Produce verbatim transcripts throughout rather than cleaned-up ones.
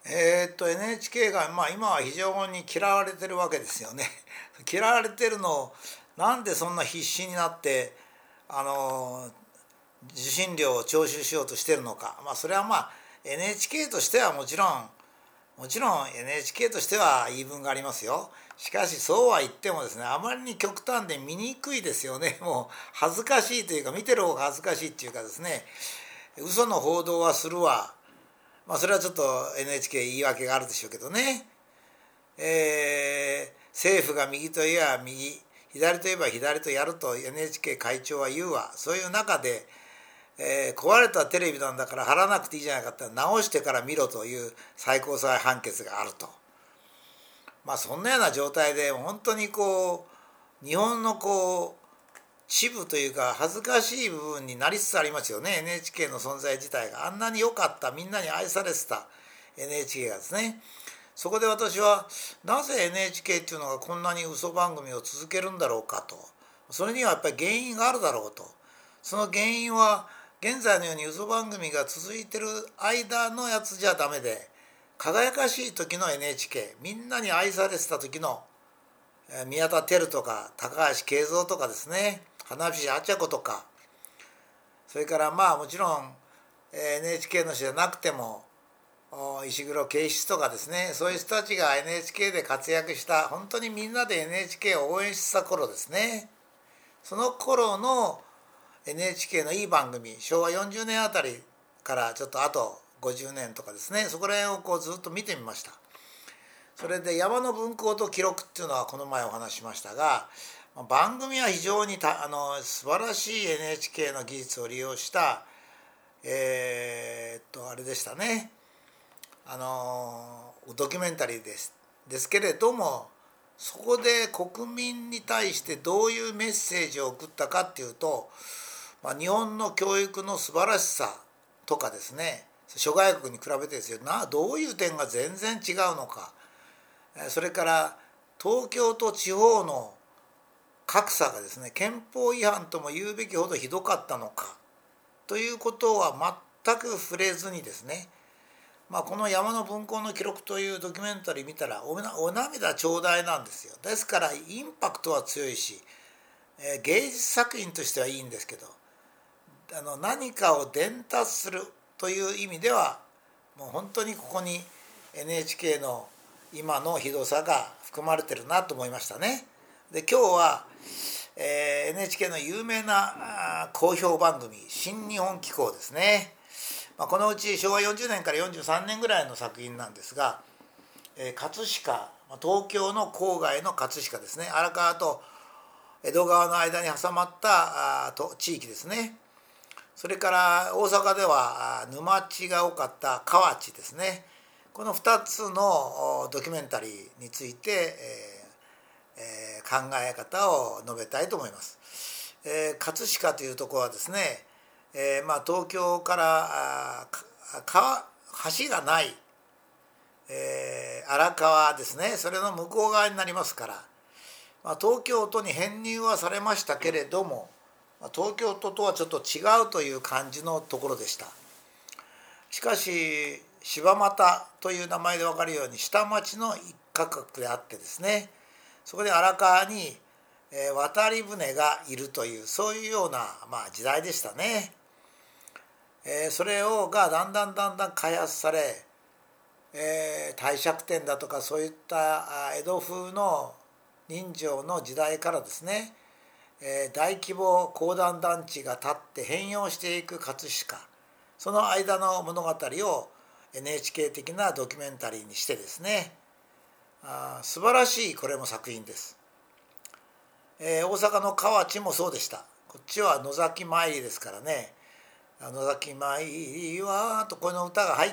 えーっと エヌエイチケー が、まあ、今は非常に嫌われてるわけですよね。嫌われてるのをなんでそんな必死になってあの受信料を徴収しようとしてるのか、まあ、それはまあ エヌエイチケー としてはもちろんもちろん エヌエイチケー としては言い分がありますよ。しかしそうは言ってもですね、あまりに極端で見にくいですよね。もう恥ずかしいというか、見てる方が恥ずかしいっていうかですね、嘘の報道はするわ。まあそれはちょっと エヌエイチケー 言い訳があるでしょうけどね。えー政府が右といえば右、左といえば左とやると エヌエイチケー 会長は言うわ。そういう中で、えー壊れたテレビなんだから貼らなくていいじゃないかって直してから見ろという最高裁判決があると。まあそんなような状態で本当にこう日本のこう恥部というか恥ずかしい部分になりつつありますよね。 エヌエイチケー の存在自体があんなに良かった、みんなに愛されてた エヌエイチケー がですね、そこで私はなぜ エヌエイチケー っていうのがこんなに嘘番組を続けるんだろうかと。それにはやっぱり原因があるだろうと。その原因は現在のように嘘番組が続いてる間のやつじゃダメで、輝かしい時の エヌエイチケー、みんなに愛されてた時の宮田輝とか高橋慶三とかですね、花菱あちゃ子とか、それからまあもちろん エヌエイチケー の人じゃなくても石黒啓七とかですね、そういう人たちが エヌエイチケー で活躍した、本当にみんなで エヌエイチケー を応援してた頃ですね。その頃の エヌエイチケー のいい番組、しょうわよんじゅうねんあたりからちょっとあとごじゅうねんとかですね、そこら辺をこうずっと見てみました。それで山の文庫と記録っていうのはこの前お話ししましたが、番組は非常にたあの素晴らしい エヌエイチケー の技術を利用したえー、っとあれでしたね、あのドキュメンタリーですですけれども、そこで国民に対してどういうメッセージを送ったかっていうと、まあ、日本の教育の素晴らしさとかですね、諸外国に比べてですよな、どういう点が全然違うのか、それから東京と地方の格差がですね、憲法違反とも言うべきほどひどかったのかということは全く触れずにですね、まあ、この山の分校の記録というドキュメンタリー見たらおなお涙頂戴なんですよ。ですからインパクトは強いし、えー芸術作品としてはいいんですけど、あの何かを伝達するという意味ではもう本当にここに エヌエイチケー の今のひどさが含まれてるなと思いましたね。で今日は、えー エヌエイチケー の有名なあー公表番組新日本紀行ですね。まあ、このうちしょうわよんじゅうねんからよんじゅうさんねんぐらいの作品なんですが、えー葛飾、東京の郊外の葛飾ですね、荒川と江戸川の間に挟まったあーと地域ですね。それから大阪ではあー沼地が多かった河内ですね。このふたつのおドキュメンタリーについて、えーえー考え方を述べたいと思います。えー葛飾というところはですね、えーまあ、東京からあー川橋がない、えー荒川ですね、それの向こう側になりますから、まあ、東京都に編入はされましたけれども、まあ東京都とはちょっと違うという感じのところでした。しかし柴又という名前で分かるように下町の一角であってですね、そこで荒川にえー渡り船がいるという、そういうような、まあ、時代でしたね。えーそれをがだんだんだんだん開発され、えー帝釈天だとかそういったあ江戸風の人情の時代からですね、えー大規模公団団地が建って変容していく葛飾、その間の物語を エヌエイチケー 的なドキュメンタリーにしてですね、あー素晴らしいこれも作品です。えー大阪の河内もそうでした。こっちは野崎参りですからね、野崎参りはとこの歌が入って、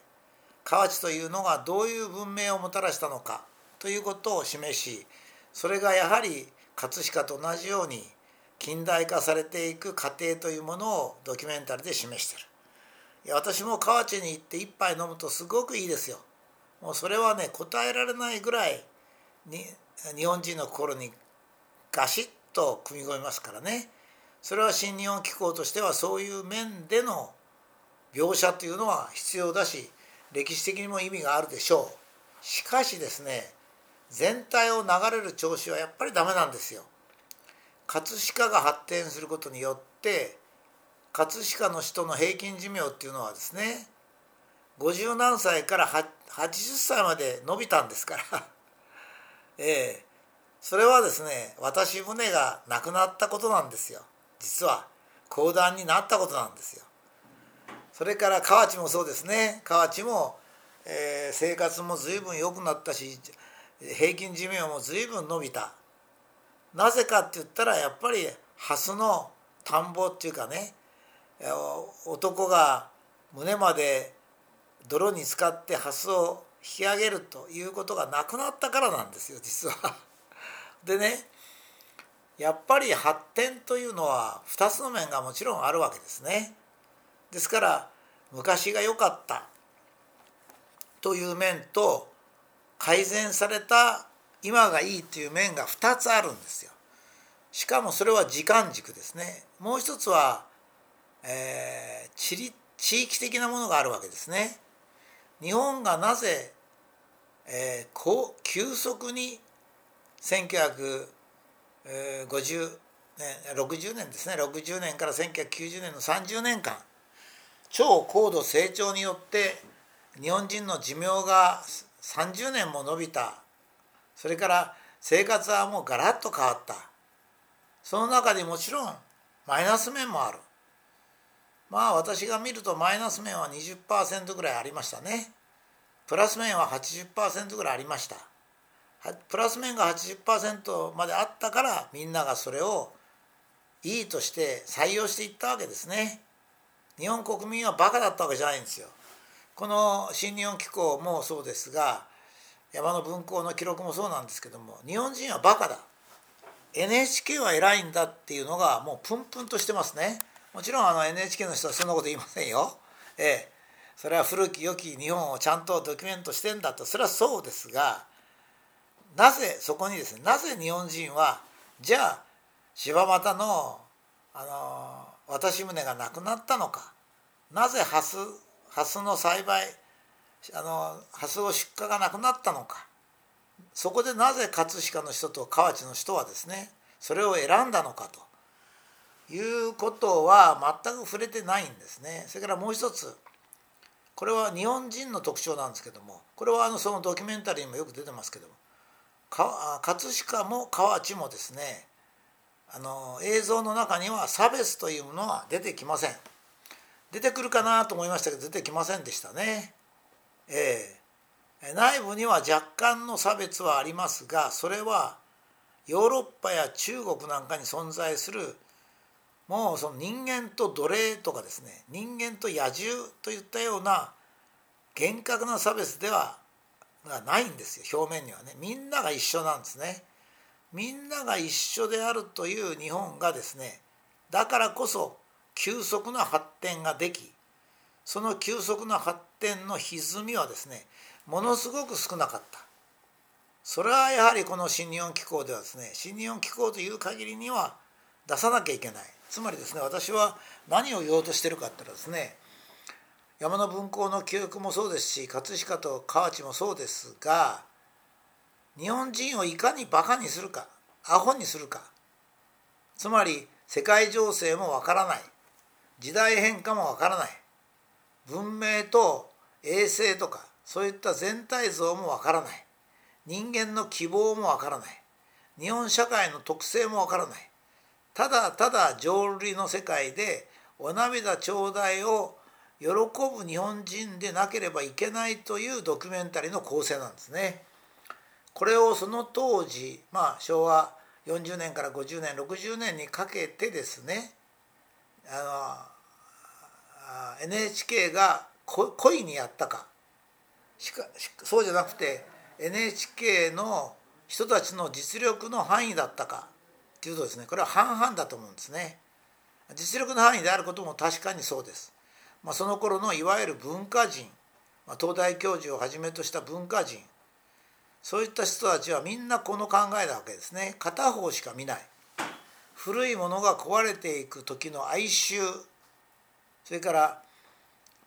河内というのがどういう文明をもたらしたのかということを示し、それがやはり葛飾と同じように近代化されていく過程というものをドキュメンタリーで示している。いや私も河内に行って一杯飲むとすごくいいですよ。もうそれはね答えられないぐらいに日本人の心にガシッと組み込みますからね。それは新日本紀行としてはそういう面での描写というのは必要だし、 歴史的にも意味があるでしょう。しかしですね、全体を流れる調子はやっぱりダメなんですよ。葛飾が発展することによって葛飾の人の平均寿命っていうのはですね、ごじゅう何歳からはちじゅっさいまで伸びたんですからええ、それはですね、渡し船がなくなったことなんですよ。実は講談になったことなんですよ。それから河内もそうですね。河内も、えー、生活も随分良くなったし、平均寿命も随分伸びた。なぜかって言ったら、やっぱり蓮の田んぼっていうかね、男が胸まで泥に浸かって蓮を引き上げるということがなくなったからなんですよ、実は。でね、やっぱり発展というのはふたつの面がもちろんあるわけですね。ですから昔が良かったという面と、改善された今がいいという面がふたつあるんですよ。しかもそれは時間軸ですね。もう一つは、えー、地理地域的なものがあるわけですね。日本がなぜ、えー、こう急速にせんきゅうひゃくごじゅうねんろくじゅうねんですね、ろくじゅうねんからせんきゅうひゃくきゅうじゅうねんのさんじゅうねんかん、超高度成長によって日本人の寿命がさんじゅうねんも伸びた。それから生活はもうガラッと変わった。その中でもちろんマイナス面もある。まあ私が見るとマイナス面は にじゅっパーセント ぐらいありましたね。プラス面は はちじゅっパーセント ぐらいありました。プラス面が はちじゅっパーセント まであったから、みんながそれをいいとして採用していったわけですね。日本国民はバカだったわけじゃないんですよ。この新日本紀行もそうですが、山の分校の記録もそうなんですけども、日本人はバカだ、 エヌエイチケー は偉いんだっていうのがもうプンプンとしてますね。もちろんあの エヌエイチケー の人はそんなこと言いませんよ。ええ、それは古き良き日本をちゃんとドキュメントしてんだと、それはそうですが、なぜそこにですね、なぜ日本人はじゃあ柴又のあの渡し船がなくなったのか、なぜハスハスの栽培、あのハスを出荷がなくなったのか、そこでなぜ葛飾の人と河内の人はですね、それを選んだのかということは全く触れてないんですね。それからもう一つ、これは日本人の特徴なんですけども、これはあのそのドキュメンタリーにもよく出てますけども、葛飾も河内もですね、あの映像の中には差別というものは出てきません。出てくるかなと思いましたけど出てきませんでしたね。えー、内部には若干の差別はありますが、それはヨーロッパや中国なんかに存在する、もうその人間と奴隷とかですね、人間と野獣といったような厳格な差別ではがないんですよ。表面にはね、みんなが一緒なんですね。みんなが一緒であるという日本がですね、だからこそ急速な発展ができ、その急速な発展の歪みはですね、ものすごく少なかった。それはやはりこの新日本紀行ではですね、新日本紀行という限りには出さなきゃいけない。つまりですね、私は何を言おうとしてるかって言ったらですね、山の分校の記憶もそうですし、葛飾と河内もそうですが、日本人をいかにバカにするか、アホにするか、つまり世界情勢もわからない、時代変化もわからない、文明と衛生とかそういった全体像もわからない、人間の希望もわからない、日本社会の特性もわからない、ただただ浄瑠璃の世界でお涙頂戴を喜ぶ日本人でなければいけないというドキュメンタリーの構成なんですね。これをその当時、まあ昭和よんじゅうねんからごじゅうねんろくじゅうねんにかけてですね、あの エヌエイチケー が故意にやったか、しかそうじゃなくて エヌエイチケー の人たちの実力の範囲だったかというとですね、これは半々だと思うんですね。実力の範囲であることも確かにそうです。まあ、その頃のいわゆる文化人、まあ、東大教授をはじめとした文化人、そういった人たちはみんなこの考えなわけですね。片方しか見ない。古いものが壊れていく時の哀愁、それから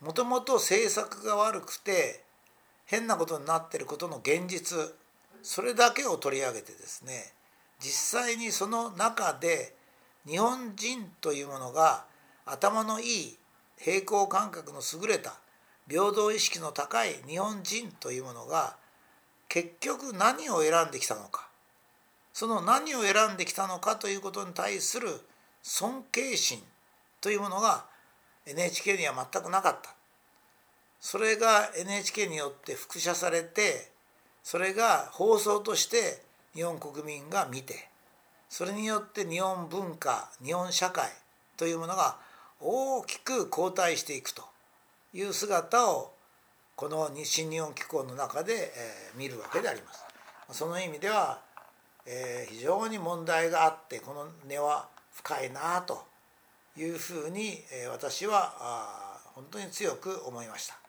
もともと政策が悪くて変なことになっていることの現実、それだけを取り上げてですね、実際にその中で日本人というものが頭のいい、平衡感覚の優れた、平等意識の高い日本人というものが結局何を選んできたのか、その何を選んできたのかということに対する尊敬心というものが エヌエイチケー には全くなかった。それが エヌエイチケー によって複写されて、それが放送として日本国民が見て、それによって日本文化、日本社会というものが大きく後退していくという姿をこの新日本機構の中で、えー、見るわけであります。その意味では、えー、非常に問題があって、この根は深いなというふうに、えー、私はあ本当に強く思いました。